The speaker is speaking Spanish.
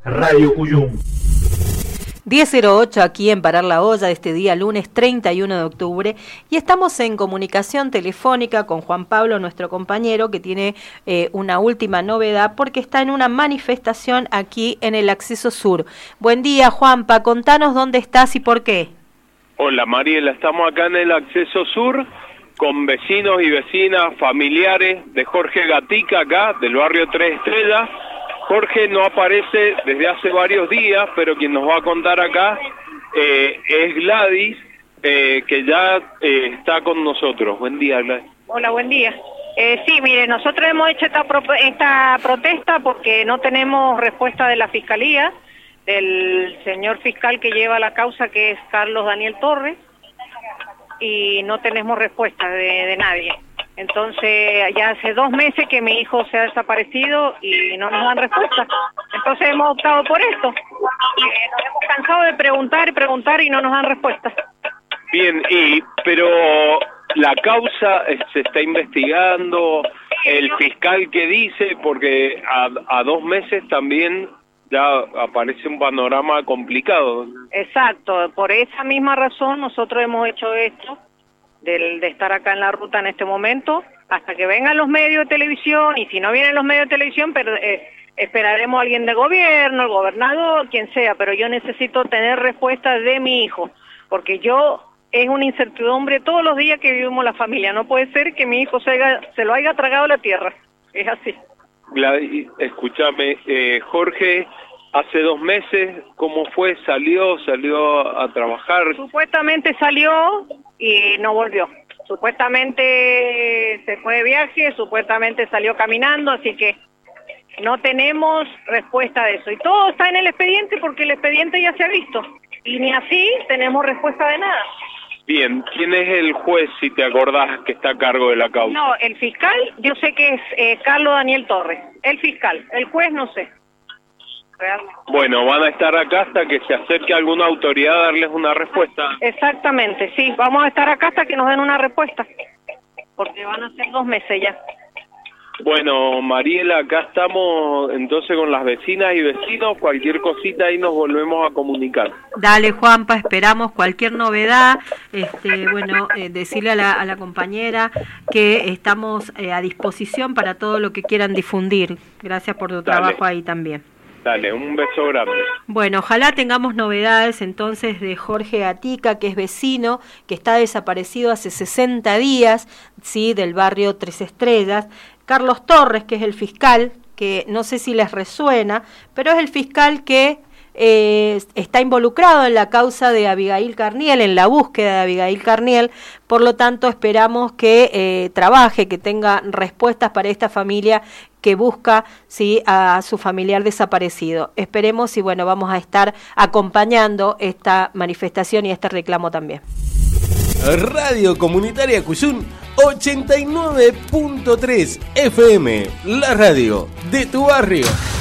Radio Cuyum. 10:08 aquí en Parar la Olla de este día lunes 31 de octubre y estamos en comunicación telefónica con Juan Pablo, nuestro compañero, que tiene una última novedad porque está en una manifestación aquí en el Acceso Sur. Buen día, Juanpa, contanos dónde estás y por qué. Hola Mariela, estamos acá en el Acceso Sur con vecinos y vecinas familiares de Jorge Gatica acá, del barrio Tres Estrellas. Jorge no aparece desde hace varios días, pero quien nos va a contar acá es Gladys, que ya está con nosotros. Buen día, Gladys. Hola, buen día. Sí, mire, nosotros hemos hecho esta protesta porque no tenemos respuesta de la Fiscalía, del señor fiscal que lleva la causa, que es Carlos Daniel Torres, y no tenemos respuesta de nadie. Entonces, ya hace 2 meses que mi hijo se ha desaparecido y no nos dan respuesta. Entonces hemos optado por esto. Nos hemos cansado de preguntar y no nos dan respuesta. Bien, pero la causa se está investigando, el fiscal que dice, porque a 2 meses también ya aparece un panorama complicado. Exacto, por esa misma razón nosotros hemos hecho esto. De estar acá en la ruta en este momento, hasta que vengan los medios de televisión, y si no vienen los medios de televisión, pero esperaremos a alguien de gobierno, el gobernador, quien sea, pero yo necesito tener respuesta de mi hijo, porque es una incertidumbre todos los días que vivimos la familia. No puede ser que mi hijo se lo haya tragado la tierra, es así. Gladys, escúchame, Jorge, hace 2 meses, ¿cómo fue? ¿Salió a trabajar? Supuestamente salió y no volvió. Supuestamente se fue de viaje, supuestamente salió caminando, así que no tenemos respuesta de eso. Y todo está en el expediente porque el expediente ya se ha visto. Y ni así tenemos respuesta de nada. Bien, ¿quién es el juez, si te acordás, que está a cargo de la causa? No, el fiscal, yo sé que es Carlos Daniel Torres. El fiscal, el juez no sé. Realmente. Bueno, van a estar acá hasta que se acerque alguna autoridad a darles una respuesta. Exactamente, sí, vamos a estar acá hasta que nos den una respuesta, porque van a ser 2 meses ya. Bueno, Mariela, acá estamos entonces con las vecinas y vecinos, cualquier cosita ahí nos volvemos a comunicar. Dale, Juanpa, esperamos cualquier novedad, decirle a la compañera que estamos a disposición para todo lo que quieran difundir. Gracias por tu trabajo ahí también. Dale, un beso grande. Bueno, ojalá tengamos novedades entonces de Jorge Gatica, que es vecino, que está desaparecido hace 60 días, ¿sí?, del barrio Tres Estrellas. Carlos Torres, que es el fiscal, que no sé si les resuena, pero es el fiscal que está involucrado en la causa de Abigail Carniel, en la búsqueda de Abigail Carniel. Por lo tanto, esperamos que trabaje, que tenga respuestas para esta familia que busca, sí, a su familiar desaparecido. Esperemos y bueno, vamos a estar acompañando esta manifestación y este reclamo también. Radio Comunitaria Cuyum 89.3 FM, la radio de tu barrio.